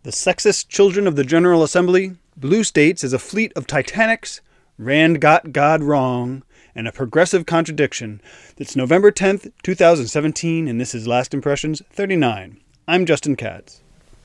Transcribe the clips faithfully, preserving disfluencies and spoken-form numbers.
The sexist children of the General Assembly, blue states as a fleet of Titanics, Rand got God wrong, and a progressive contradiction. It's November tenth, twenty seventeen, and this is Last Impressions thirty-nine. I'm Justin Katz.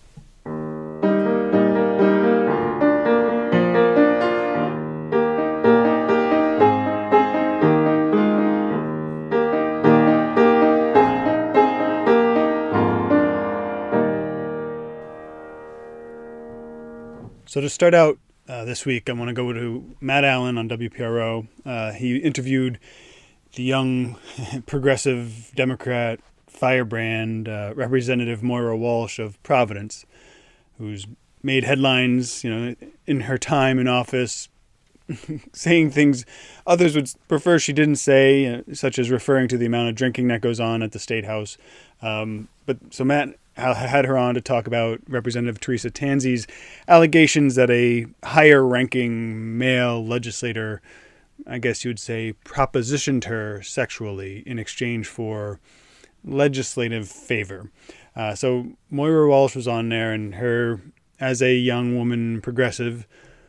So to start out uh, this week, I want to go to Matt Allen on W P R O. Uh, he interviewed the young progressive Democrat firebrand uh, Representative Moira Walsh of Providence, who's made headlines, you know, in her time in office, saying things others would prefer she didn't say, uh, such as referring to the amount of drinking that goes on at the State House. Um, but so Matt had her on to talk about Representative Teresa Tanzi's allegations that a higher-ranking male legislator, I guess you would say, propositioned her sexually in exchange for legislative favor. Uh, so Moira Walsh was on there, and her, as a young woman progressive,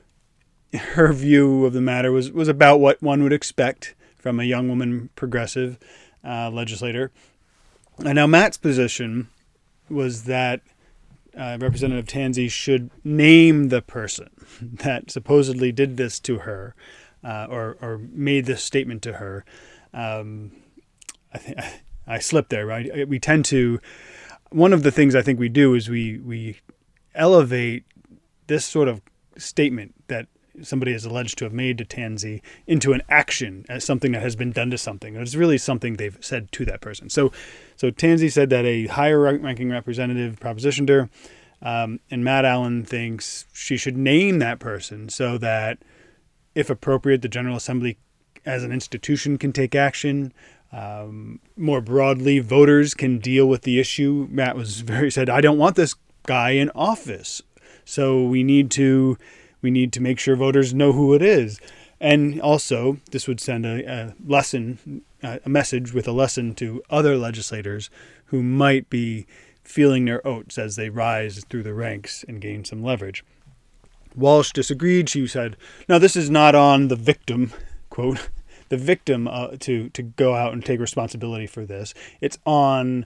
her view of the matter was, was about what one would expect from a young woman progressive uh, legislator. And now Matt's position was that uh, Representative Tanzi should name the person that supposedly did this to her, uh, or or made this statement to her. Um, I think I slipped there, right? We tend to. One of the things I think we do is we we elevate this sort of statement that somebody is alleged to have made to Tanzi into an action as something that has been done to something. It's really something they've said to that person. So, so Tanzi said that a higher-ranking representative propositioned her, um, and Matt Allen thinks she should name that person so that, if appropriate, the General Assembly as an institution can take action. Um, more broadly, voters can deal with the issue. Matt was very said, I don't want this guy in office, so we need to we need to make sure voters know who it is. And also, this would send a, a lesson, a message with a lesson to other legislators who might be feeling their oats as they rise through the ranks and gain some leverage. Walsh disagreed. She said, no, this is not on the victim, quote, the victim uh, to, to go out and take responsibility for this. It's on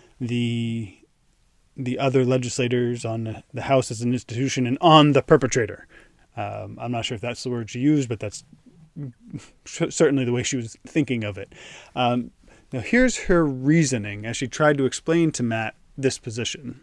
the the other legislators, on the House as an institution, and on the perpetrator. Um, I'm not sure if that's the word she used, but that's certainly the way she was thinking of it. Um, now, here's her reasoning as she tried to explain to Matt this position.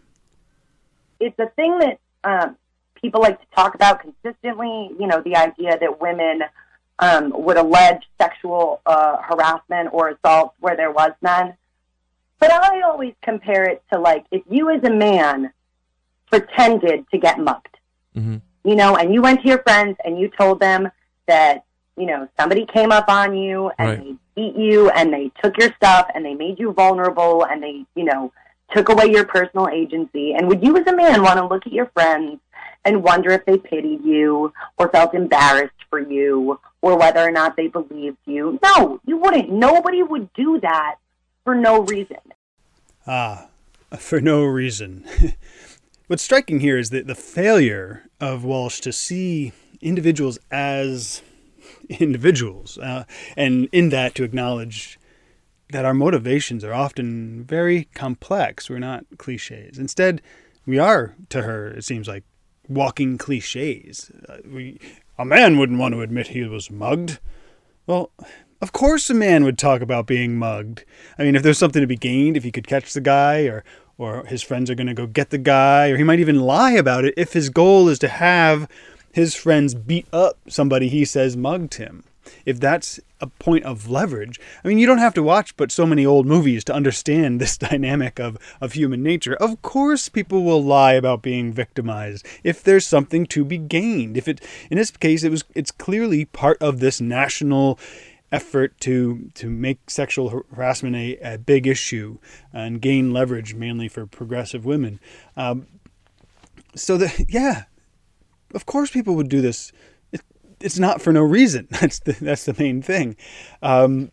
It's a thing that um, people like to talk about consistently, you know, the idea that women um, would allege sexual uh, harassment or assault where there was none. But I always compare it to, like, if you as a man pretended to get mugged. Mm-hmm. You know, and you went to your friends and you told them that, you know, somebody came up on you and right. they beat you and they took your stuff and they made you vulnerable and they, you know, took away your personal agency. And would you as a man want to look at your friends and wonder if they pitied you or felt embarrassed for you or whether or not they believed you? No, you wouldn't. Nobody would do that for no reason. Ah, for no reason. What's striking here is that the failure of Walsh to see individuals as individuals, uh, and in that to acknowledge that our motivations are often very complex. We're not cliches. Instead, we are, to her, it seems like, walking cliches. Uh, we, a man wouldn't want to admit he was mugged. Well, of course a man would talk about being mugged. I mean, if there's something to be gained, if he could catch the guy, or or his friends are going to go get the guy, or he might even lie about it if his goal is to have his friends beat up somebody he says mugged him. If that's a point of leverage, I mean, you don't have to watch but so many old movies to understand this dynamic of, of human nature. Of course people will lie about being victimized if there's something to be gained. If it, in this case, it was, it's clearly part of this national effort to to make sexual harassment a, a big issue and gain leverage, mainly for progressive women. Um, so that, yeah, of course people would do this. It, it's not for no reason. That's the, that's the main thing. Um,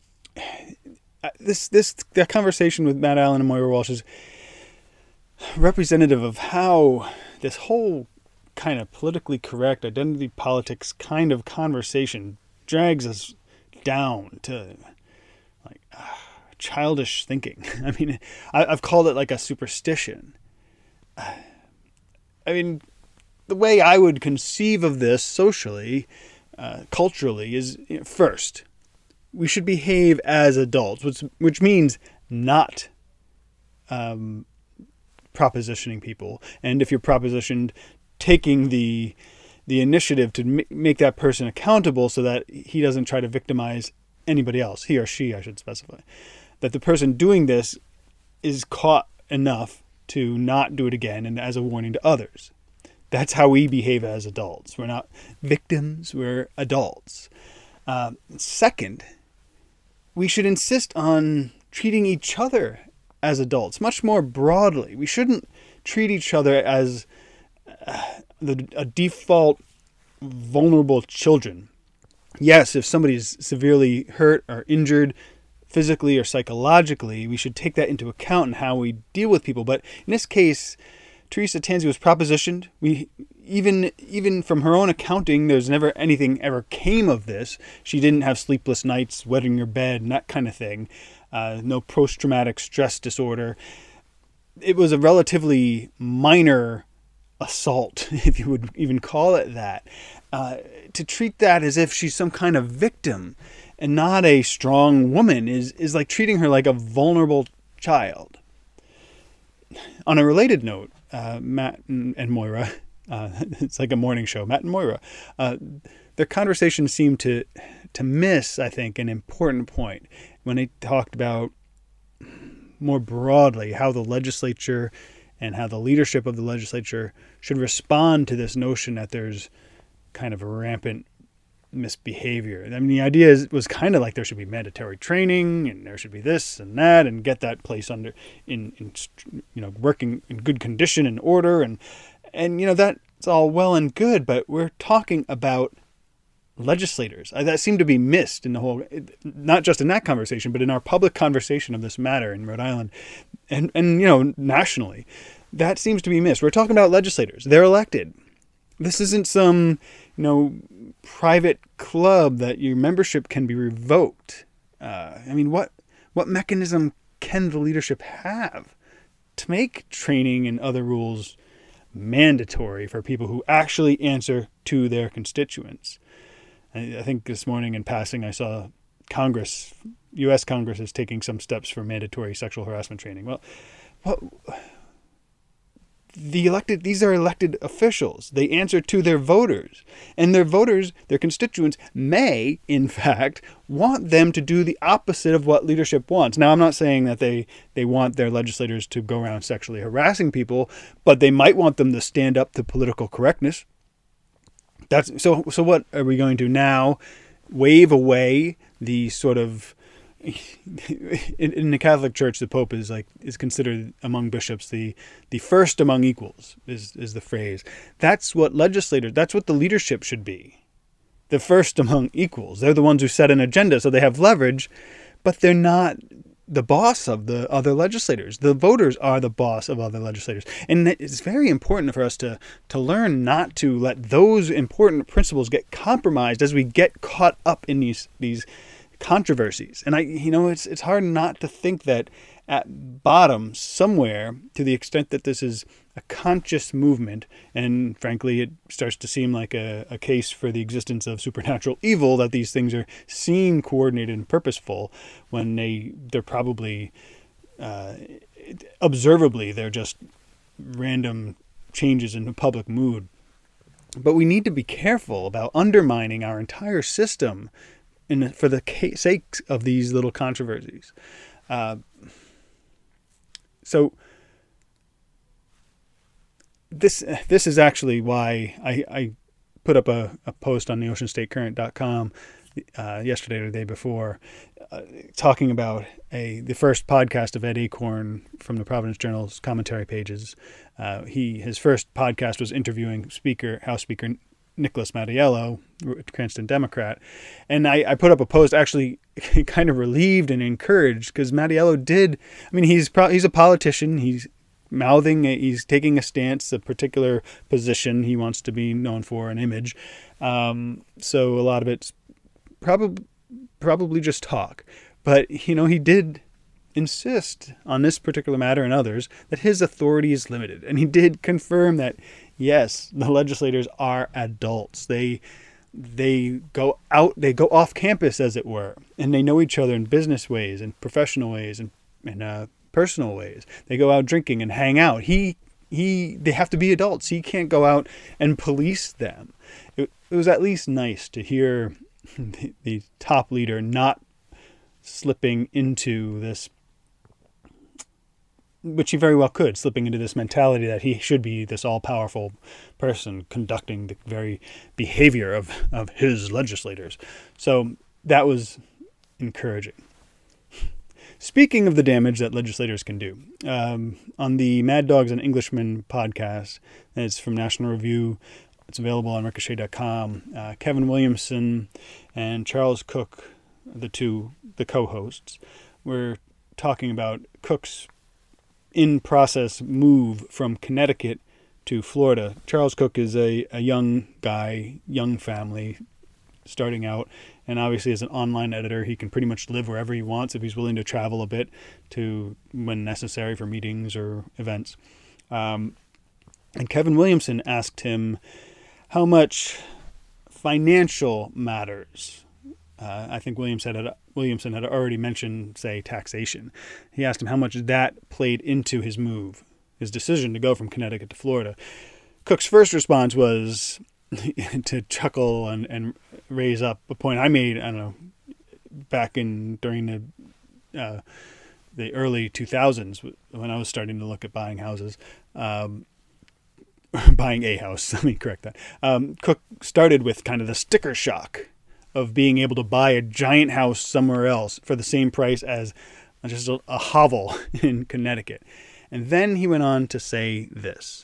this this that conversation with Matt Allen and Moira Walsh is representative of how this whole kind of politically correct identity politics kind of conversation drags us down to like uh, childish thinking. I mean, I, I've called it like a superstition. Uh, I mean, the way I would conceive of this socially, uh, culturally, is you know, first, we should behave as adults, which which means not um, propositioning people. And if you're propositioned, taking the the initiative to m- make that person accountable so that he doesn't try to victimize anybody else, he or she, I should specify. That the person doing this is caught enough to not do it again and as a warning to others. That's how we behave as adults. We're not victims, we're adults. Uh, second, we should insist on treating each other as adults much more broadly. We shouldn't treat each other as uh, the a default vulnerable children. Yes, if somebody's severely hurt or injured physically or psychologically, we should take that into account in how we deal with people. But in this case, Teresa Tansey was propositioned. We even even from her own accounting, there's never anything ever came of this. She didn't have sleepless nights, wetting her bed, and that kind of thing. Uh, no post-traumatic stress disorder. It was a relatively minor assault, if you would even call it that. Uh, to treat that as if she's some kind of victim and not a strong woman is is like treating her like a vulnerable child. On a related note, uh, Matt and, and Moira, uh, it's like a morning show, Matt and Moira, uh, their conversation seemed to to miss, I think, an important point when they talked about more broadly how the legislature and how the leadership of the legislature should respond to this notion that there's kind of a rampant misbehavior. I mean, the idea is, was kind of like there should be mandatory training and there should be this and that and get that place under in, in you know, working in good condition and order. And, and, you know, that's all well and good, but we're talking about legislators. That seemed to be missed in the whole, not just in that conversation, but in our public conversation of this matter in Rhode Island and, and, you know, nationally. That seems to be missed. We're talking about legislators. They're elected. This isn't some, you know, private club that your membership can be revoked. Uh, I mean, what what mechanism can the leadership have to make training and other rules mandatory for people who actually answer to their constituents? I, I think this morning in passing I saw Congress, U S Congress is taking some steps for mandatory sexual harassment training. Well, what... The elected, these are elected officials. They answer to their voters. And their voters, their constituents, may, in fact, want them to do the opposite of what leadership wants. Now, I'm not saying that they, they want their legislators to go around sexually harassing people, but they might want them to stand up to political correctness. That's so so what are we going to now wave away the sort of In, in the Catholic Church, the Pope is like is considered among bishops the the first among equals is is the phrase. That's what legislators. That's what the leadership should be. The first among equals. They're the ones who set an agenda, so they have leverage, but they're not the boss of the other legislators. The voters are the boss of other legislators, and it's very important for us to to learn not to let those important principles get compromised as we get caught up in these these. controversies. And I, you know, it's it's hard not to think that at bottom, somewhere, to the extent that this is a conscious movement, and frankly, it starts to seem like a, a case for the existence of supernatural evil, that these things are seen coordinated and purposeful when they they're probably uh, observably they're just random changes in the public mood. But we need to be careful about undermining our entire system in, for the sake of these little controversies. Uh, so this this is actually why I, I put up a, a post on the ocean state current dot com uh, yesterday or the day before, uh, talking about a the first podcast of Ed Acorn from the Providence Journal's commentary pages. Uh, he his first podcast was interviewing Speaker House Speaker Nicholas Mattiello, Cranston Democrat. And I, I put up a post actually kind of relieved and encouraged because Mattiello did, I mean, he's pro, he's a politician. He's mouthing, a, he's taking a stance, a particular position he wants to be known for, an image. Um, so a lot of it's probably probably just talk. But, you know, he did insist on this particular matter and others that his authority is limited. And he did confirm that, yes, the legislators are adults. They they go out, they go off campus, as it were, and they know each other in business ways and professional ways and, and uh, personal ways. They go out drinking and hang out. He he they have to be adults. He can't go out and police them. It, it was at least nice to hear the, the top leader not slipping into this, which he very well could, slipping into this mentality that he should be this all-powerful person conducting the very behavior of, of his legislators. So that was encouraging. Speaking of the damage that legislators can do, um, on the Mad Dogs and Englishmen podcast, and it's from National Review, it's available on ricochet dot com, uh, Kevin Williamson and Charles Cook, the two, the co-hosts, were talking about Cook's in-process move from Connecticut to Florida. Charles Cook is a, a young guy, young family, starting out, and obviously as an online editor, he can pretty much live wherever he wants if he's willing to travel a bit to when necessary for meetings or events. Um, and Kevin Williamson asked him how much financial matters. Uh, I think Williams had, Williamson had already mentioned, say, taxation. He asked him how much that played into his move, his decision to go from Connecticut to Florida. Cook's first response was to chuckle and, and raise up a point I made, I don't know, back in during the uh, the early two thousands when I was starting to look at buying houses. Um, buying a house, let me correct that. Um, Cook started with kind of the sticker shock of being able to buy a giant house somewhere else for the same price as just a, a hovel in Connecticut. And then he went on to say this.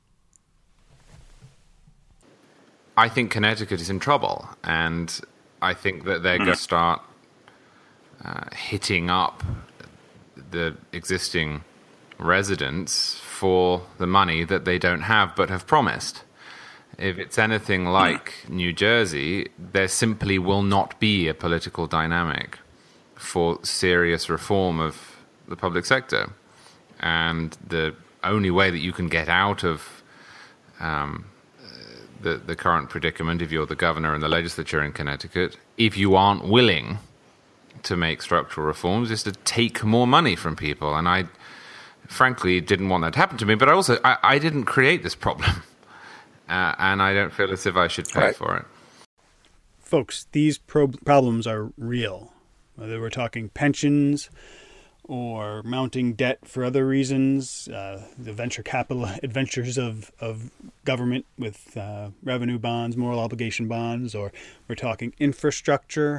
I think Connecticut is in trouble, and I think that they're going to start uh, hitting up the existing residents for the money that they don't have but have promised. If it's anything like New Jersey, there simply will not be a political dynamic for serious reform of the public sector. And the only way that you can get out of um, the, the current predicament, if you're the governor and the legislature in Connecticut, if you aren't willing to make structural reforms, is to take more money from people. And I, frankly, didn't want that to happen to me, but I also, I, I didn't create this problem. Uh, and I don't feel as if I should pay right. for it. Folks, these pro- problems are real. Whether we're talking pensions or mounting debt for other reasons, uh, the venture capital adventures of, of government with uh, revenue bonds, moral obligation bonds, or we're talking infrastructure,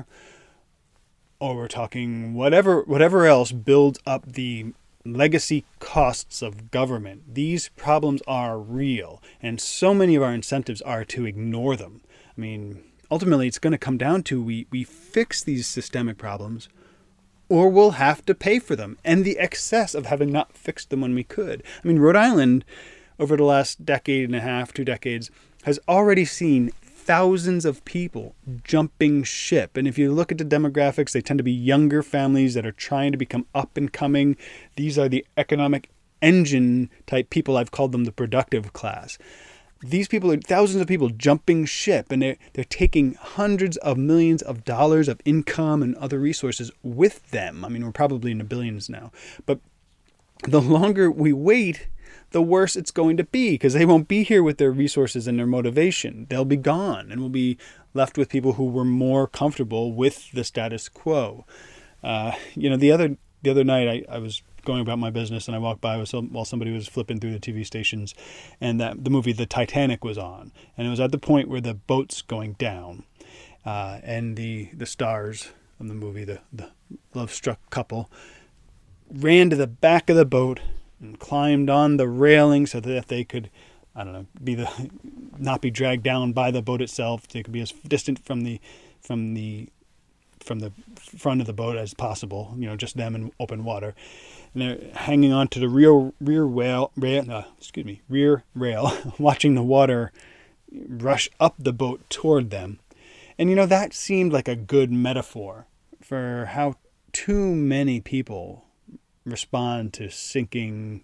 or we're talking whatever whatever else builds up the legacy costs of government. These problems are real, and so many of our incentives are to ignore them. I mean, ultimately, it's going to come down to we, we fix these systemic problems, or we'll have to pay for them, and the excess of having not fixed them when we could. I mean, Rhode Island, over the last decade and a half, two decades, has already seen thousands of people jumping ship. And if you look at the demographics, they tend to be younger families that are trying to become up and coming. These are the economic engine type people. I've called them the productive class. These people are thousands of people jumping ship, and they're, they're taking hundreds of millions of dollars of income and other resources with them. I mean, we're probably in the billions now. But the longer we wait, the worse it's going to be, because they won't be here with their resources and their motivation. They'll be gone, and we'll be left with people who were more comfortable with the status quo. Uh, you know, the other the other night I, I was going about my business, and I walked by while somebody was flipping through the T V stations, and that the movie The Titanic was on, and it was at the point where the boat's going down, uh, and the the stars of the movie, the the love-struck couple, ran to the back of the boat and climbed on the railing so that they could, I don't know, be the not be dragged down by the boat itself. They could be as distant from the from the from the front of the boat as possible, you know, just them in open water. And they're hanging on to the rear, rear rail, rail uh, excuse me, rear rail, watching the water rush up the boat toward them. And, you know, that seemed like a good metaphor for how too many people respond to sinking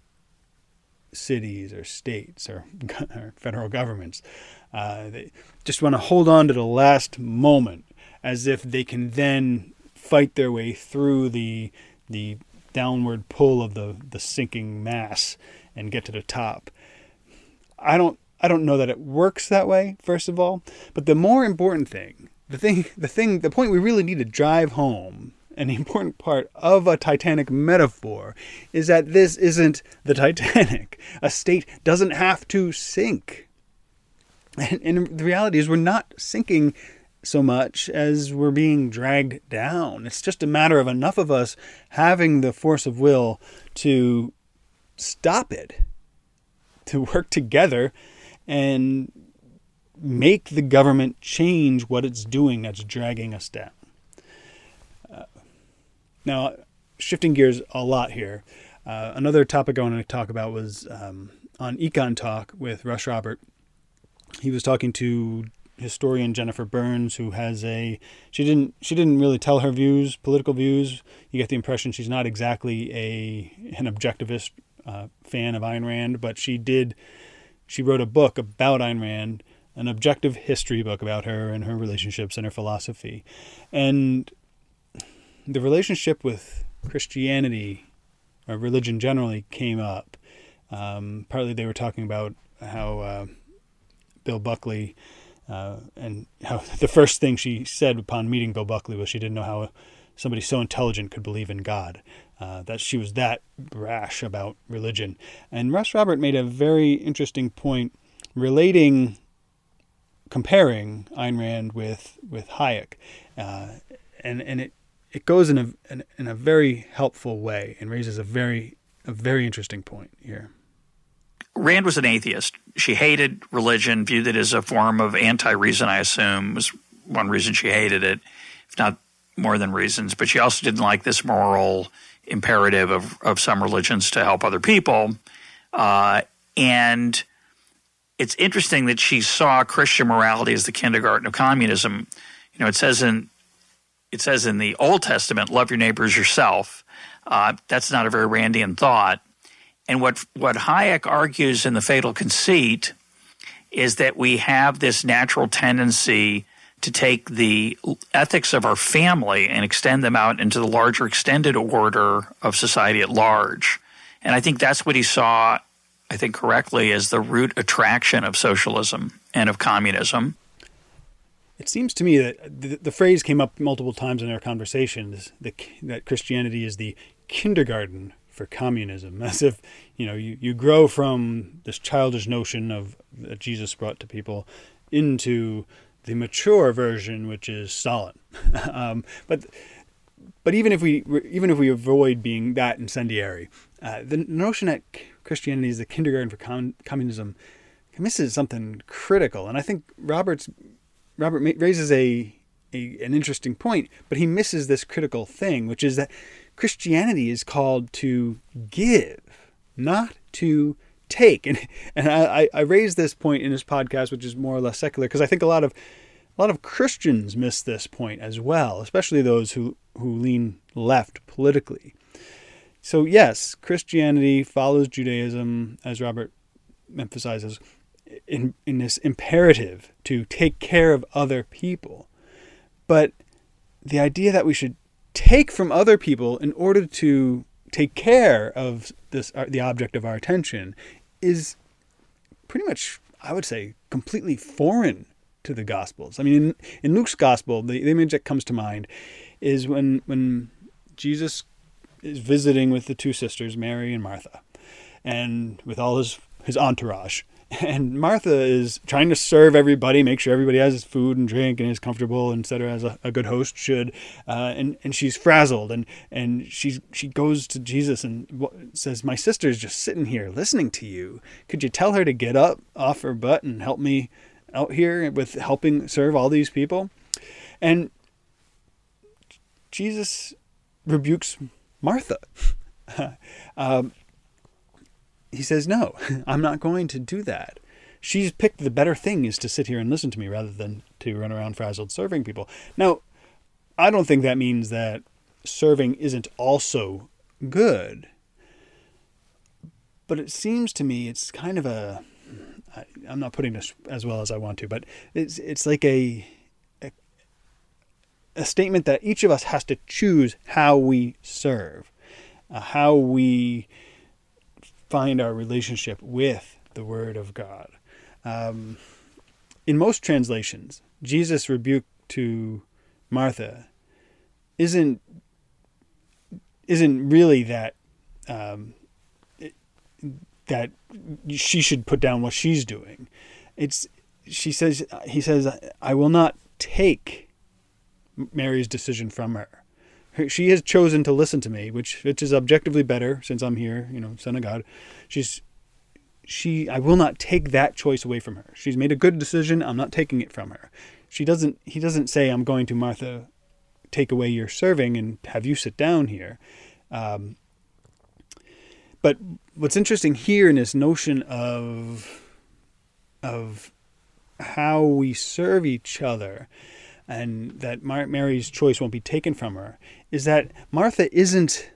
cities or states or, or federal governments. Uh, they just want to hold on to the last moment as if they can then fight their way through the the downward pull of the, the sinking mass and get to the top. I don't I don't know that it works that way, first of all, but the more important thing, the thing the thing the point we really need to drive home, and the important part of a Titanic metaphor, is that this isn't the Titanic. A state doesn't have to sink. And, and the reality is we're not sinking so much as we're being dragged down. It's just a matter of enough of us having the force of will to stop it, to work together and make the government change what it's doing that's dragging us down. Uh, now, shifting gears a lot here, uh, another topic I wanted to talk about was um, on Econ Talk with Russ Robert. He was talking to historian Jennifer Burns, who has a she didn't she didn't really tell her views, political views. You get the impression she's not exactly a an objectivist uh, fan of Ayn Rand, but she did she wrote a book about Ayn Rand, an objective history book about her and her relationships and her philosophy, and the relationship with Christianity or religion generally came up. Um, partly they were talking about how uh, Bill Buckley, uh, and how the first thing she said upon meeting Bill Buckley was she didn't know how somebody so intelligent could believe in God, uh, that she was that brash about religion. And Russ Robert made a very interesting point relating, comparing Ayn Rand with, with Hayek. Uh, and, and it, it goes in a, in, in a very helpful way and raises a very, a very interesting point here. Rand was an atheist. She hated religion, viewed it as a form of anti-reason, I assume, was one reason she hated it, if not more than reasons. But she also didn't like this moral imperative of, of some religions to help other people. Uh, and it's interesting that she saw Christian morality as the kindergarten of communism. You know, it says in it says in the Old Testament, love your neighbor as yourself. Uh, that's not a very Randian thought. And what what Hayek argues in The Fatal Conceit is that we have this natural tendency to take the ethics of our family and extend them out into the larger extended order of society at large. And I think that's what he saw, I think correctly, as the root attraction of socialism and of communism. It seems to me that the, the phrase came up multiple times in our conversations, the, that Christianity is the kindergarten for communism, as if, you know, you, you grow from this childish notion of that Jesus brought to people into the mature version, which is Stalin. um, but but even if we even if we avoid being that incendiary, uh, the notion that Christianity is the kindergarten for com- communism misses something critical. And I think Robert's Robert raises a, a an interesting point, but he misses this critical thing, which is that Christianity is called to give, not to take. And and I, I raised this point in this podcast, which is more or less secular, because I think a lot of a lot of Christians miss this point as well, especially those who, who lean left politically. So yes, Christianity follows Judaism, as Robert emphasizes, in, in this imperative to take care of other people. But the idea that we should take from other people in order to take care of this, uh, the object of our attention, is pretty much, I would say, completely foreign to the Gospels. I mean, in, in Luke's Gospel, the, the image that comes to mind is when when Jesus is visiting with the two sisters, Mary and Martha, and with all his, his entourage. And Martha is trying to serve everybody, make sure everybody has food and drink and is comfortable, et cetera, as a, a good host should. Uh, and, and she's frazzled, and, and she she goes to Jesus and says, "My sister is just sitting here listening to you. Could you tell her to get up off her butt and help me out here with helping serve all these people?" And Jesus rebukes Martha. um, he says, no, I'm not going to do that. She's picked the better thing is to sit here and listen to me rather than to run around frazzled serving people. Now, I don't think that means that serving isn't also good. But it seems to me it's kind of a, I, I'm not putting this as well as I want to, but it's it's like a, a a statement that each of us has to choose how we serve, uh, how we find our relationship with the Word of God. Um, in most translations, Jesus' rebuke to Martha isn't isn't really that um, it, that she should put down what she's doing. It's she says he says I will not take Mary's decision from her. She has chosen to listen to me, which which is objectively better since I'm here, you know, Son of God. She's she I will not take that choice away from her. She's made a good decision. I'm not taking it from her. She doesn't he doesn't say, I'm going to, Martha, take away your serving and have you sit down here. Um, but what's interesting here in this notion of of how we serve each other, and that Mar- Mary's choice won't be taken from her, is that Martha isn't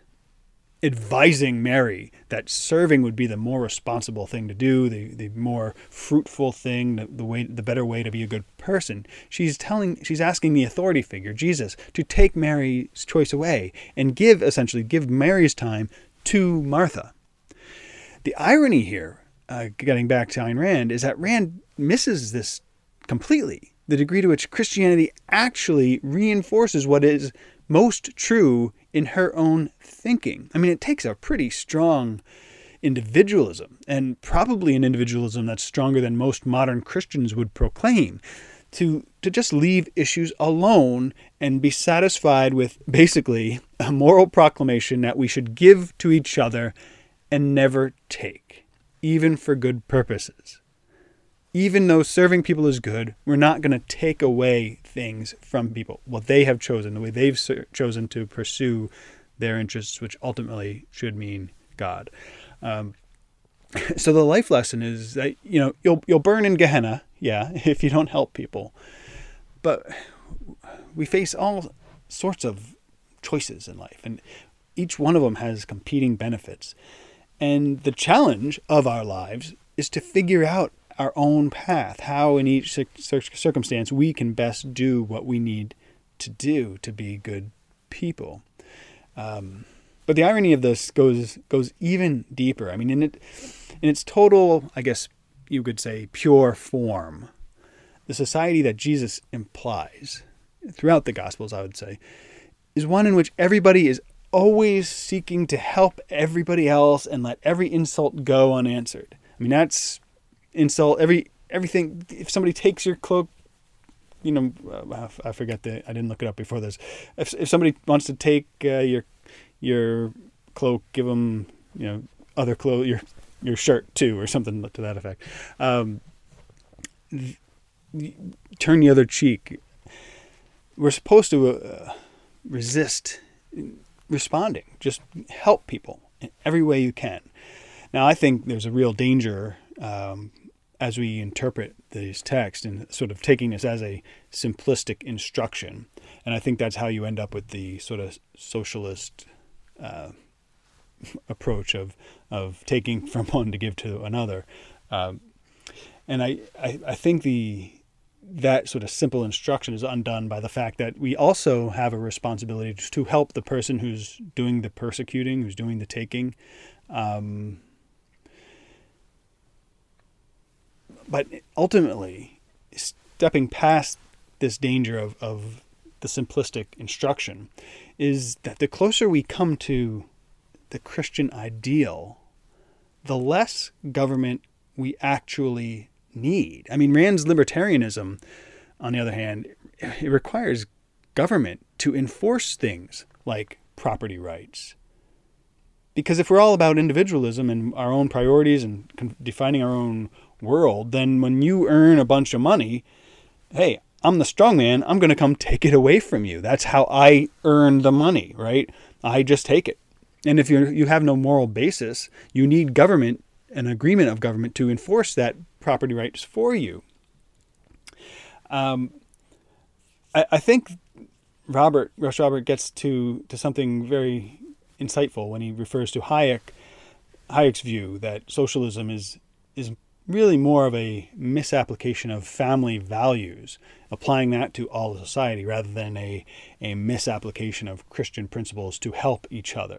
advising Mary that serving would be the more responsible thing to do, the, the more fruitful thing, the, the way, the better way to be a good person. She's telling, she's asking the authority figure, Jesus, to take Mary's choice away and give, essentially, give Mary's time to Martha. The irony here, uh, getting back to Ayn Rand, is that Rand misses this completely. The degree to which Christianity actually reinforces what is most true in her own thinking. I mean, it takes a pretty strong individualism, and probably an individualism that's stronger than most modern Christians would proclaim, to to just leave issues alone and be satisfied with basically a moral proclamation that we should give to each other and never take, even for good purposes. Even though serving people is good, we're not going to take away things from people, what they have chosen, the way they've chosen to pursue their interests, which ultimately should mean God. Um, so the life lesson is that, you know, you'll you'll burn in Gehenna, yeah, if you don't help people. But we face all sorts of choices in life, and each one of them has competing benefits. And the challenge of our lives is to figure out our own path, how in each circumstance we can best do what we need to do to be good people. Um, but the irony of this goes goes even deeper. I mean, in it, in its total, I guess you could say, pure form, the society that Jesus implies throughout the Gospels, I would say, is one in which everybody is always seeking to help everybody else and let every insult go unanswered. I mean, that's insult every everything. If somebody takes your cloak, you know, uh, I forget the I didn't look it up before this. If if somebody wants to take uh, your your cloak, give them, you know, other clothes, your your shirt too, or something to that effect. Um, turn the other cheek. We're supposed to uh, resist responding. Just help people in every way you can. Now, I think there's a real danger um, as we interpret these texts and sort of taking this as a simplistic instruction. And I think that's how you end up with the sort of socialist uh, approach of of taking from one to give to another. Um, and I, I, I think the that sort of simple instruction is undone by the fact that we also have a responsibility to help the person who's doing the persecuting, who's doing the taking. Um, but ultimately, stepping past this danger of, of the simplistic instruction is that the closer we come to the Christian ideal, the less government we actually need. I mean, Rand's libertarianism, on the other hand, it requires government to enforce things like property rights. Because if we're all about individualism and our own priorities and defining our own world, then when you earn a bunch of money, hey, I'm the strong man. I'm going to come take it away from you. That's how I earn the money, right? I just take it. And if you you have no moral basis, you need government, an agreement of government to enforce that property rights for you. Um, I, I think Robert, Rush Robert gets to, to something very insightful when he refers to Hayek, Hayek's view that socialism is is really more of a misapplication of family values, applying that to all of society rather than a, a misapplication of Christian principles to help each other.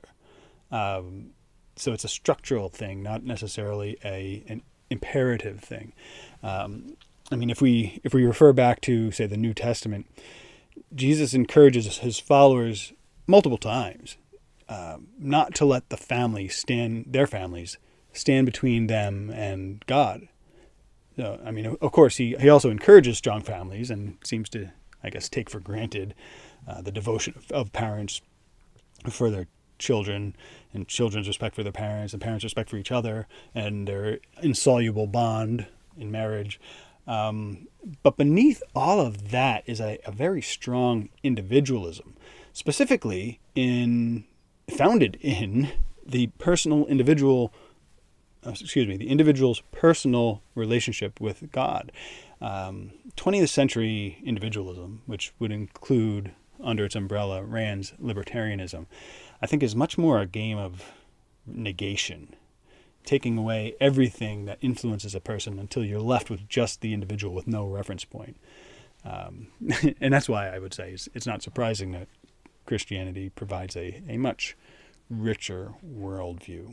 Um, so it's a structural thing, not necessarily a an imperative thing. Um, I mean, if we if we refer back to, say, the New Testament, Jesus encourages his followers multiple times um, not to let the family stand, their families, stand between them and God. So, I mean, of course, he, he also encourages strong families and seems to, I guess, take for granted uh, the devotion of, of parents for their children and children's respect for their parents and parents' respect for each other and their insoluble bond in marriage. Um, but beneath all of that is a, a very strong individualism, specifically in founded in the personal individual excuse me, the individual's personal relationship with God. Um, twentieth century individualism, which would include under its umbrella Rand's libertarianism, I think is much more a game of negation, taking away everything that influences a person until you're left with just the individual with no reference point. Um, and that's why I would say it's, it's not surprising that Christianity provides a, a much richer worldview.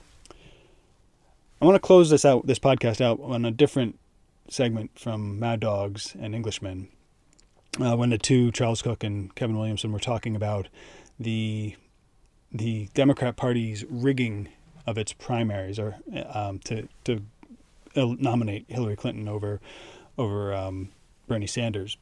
I want to close this out, this podcast out on a different segment from Mad Dogs and Englishmen. Uh, when the two, Charles Cook and Kevin Williamson, were talking about the the Democrat Party's rigging of its primaries, or um, to to nominate Hillary Clinton over over um, Bernie Sanders.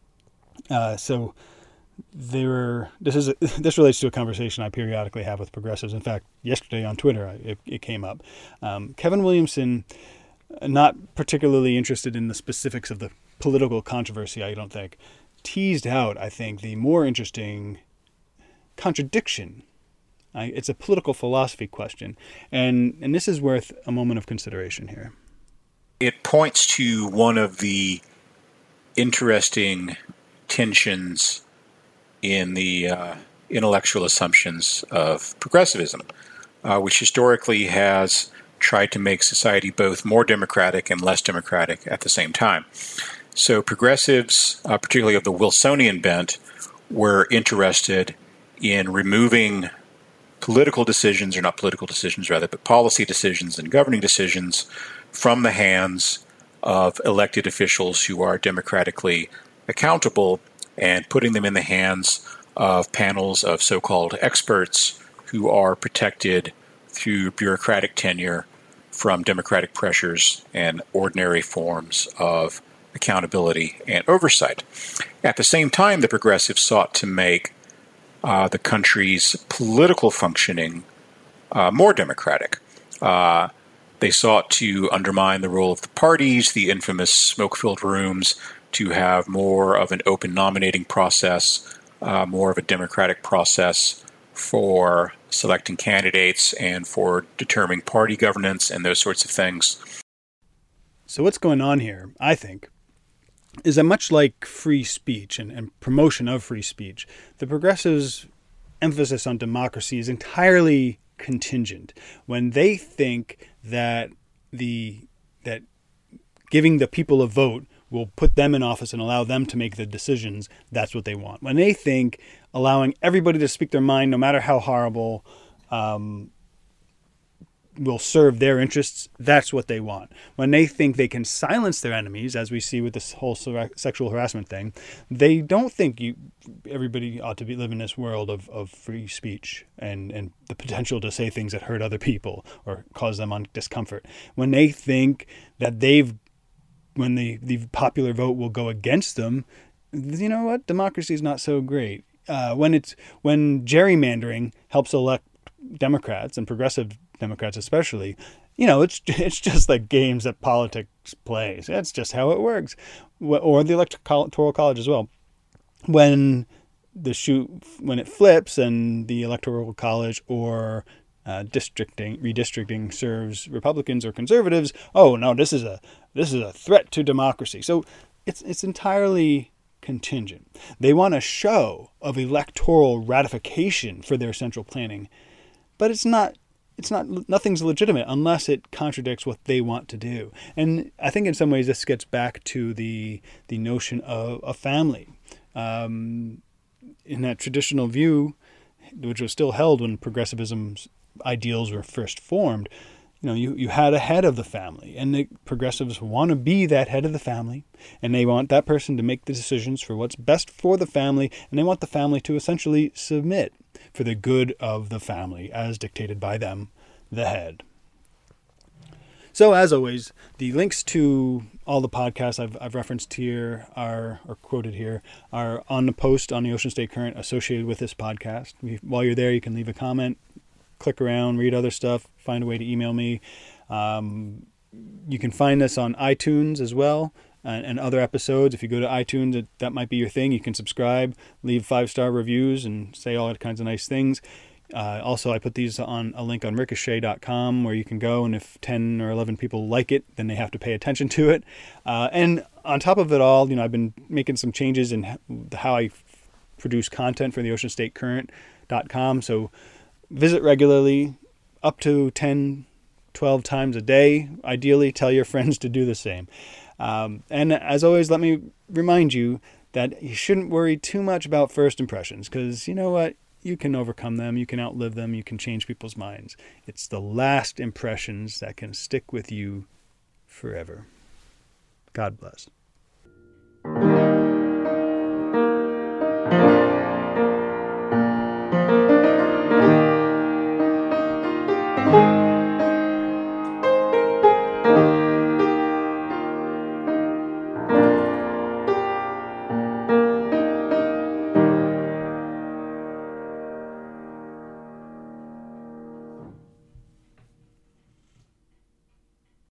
Uh, so. They were, this is a, this relates to a conversation I periodically have with progressives. In fact, yesterday on Twitter, it, it came up. Um, Kevin Williamson, not particularly interested in the specifics of the political controversy, I don't think, teased out, I think, the more interesting contradiction. I, it's a political philosophy question, and and this is worth a moment of consideration here. It points to one of the interesting tensions in the uh, intellectual assumptions of progressivism, uh, which historically has tried to make society both more democratic and less democratic at the same time. So progressives, uh, particularly of the Wilsonian bent, were interested in removing political decisions, or not political decisions rather, but policy decisions and governing decisions from the hands of elected officials who are democratically accountable, and putting them in the hands of panels of so-called experts who are protected through bureaucratic tenure from democratic pressures and ordinary forms of accountability and oversight. At the same time, the progressives sought to make uh, the country's political functioning uh, more democratic. Uh, they sought to undermine the role of the parties, the infamous smoke-filled rooms, to have more of an open nominating process, uh, more of a democratic process for selecting candidates and for determining party governance and those sorts of things. So what's going on here, I think, is that much like free speech and, and promotion of free speech, the progressives' emphasis on democracy is entirely contingent. When they think that the that giving the people a vote will put them in office and allow them to make the decisions, that's what they want. When they think allowing everybody to speak their mind, no matter how horrible, um, will serve their interests, that's what they want. When they think they can silence their enemies, as we see with this whole sexual harassment thing, they don't think you everybody ought to be live in this world of, of free speech and, and the potential to say things that hurt other people or cause them on discomfort. When they think that they've when the, the popular vote will go against them, you know what? Democracy is not so great. Uh, when it's when gerrymandering helps elect Democrats and progressive Democrats especially, you know, it's it's just like games that politic plays. That's just how it works. Or the Electoral College as well. When the shoe, when it flips and the Electoral College or uh, districting, redistricting serves Republicans or conservatives, oh no, this is a this is a threat to democracy. So it's it's entirely contingent. They want a show of electoral ratification for their central planning, but it's not. It's not, nothing's legitimate unless it contradicts what they want to do. And I think in some ways this gets back to the the notion of a family. Um, in that traditional view, which was still held when progressivism's ideals were first formed, you know, you, you had a head of the family, and the progressives want to be that head of the family, and they want that person to make the decisions for what's best for the family, and they want the family to essentially submit for the good of the family as dictated by them, the head. So as always, the links to all the podcasts I've, I've referenced here are, or quoted here, are on the post on the Ocean State Current associated with this podcast. While you're there, you can leave a comment, click around, read other stuff, find a way to email me. Um, you can find this on iTunes as well, and, and other episodes. If you go to iTunes, it, that might be your thing. You can subscribe, leave five-star reviews, and say all kinds of nice things. Uh, also, I put these on a link on ricochet dot com where you can go, and if ten or eleven people like it, then they have to pay attention to it. Uh, and on top of it all, you know, I've been making some changes in how I produce content for the ocean state current dot com. So visit regularly, up to ten, twelve times a day. Ideally, tell your friends to do the same. Um, and as always, let me remind you that you shouldn't worry too much about first impressions, because you know what? You can overcome them, you can outlive them, you can change people's minds. It's the last impressions that can stick with you forever. God bless.